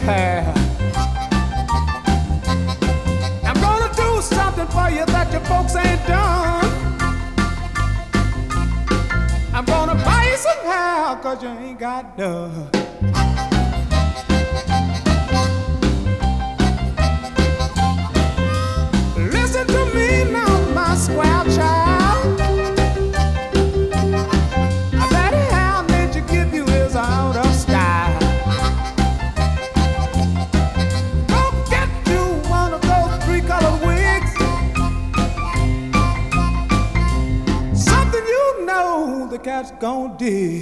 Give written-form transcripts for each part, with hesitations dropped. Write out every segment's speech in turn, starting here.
hair. I'm gonna do something for you that your folks ain't done. I'm gonna buy you some hair, 'cause you ain't got none. Listen to me now, my square child. That hair nature give you is out of style. Go get you one of those three-color wigs. Something you know the cat's gon' dig.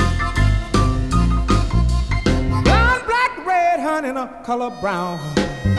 In a color brown.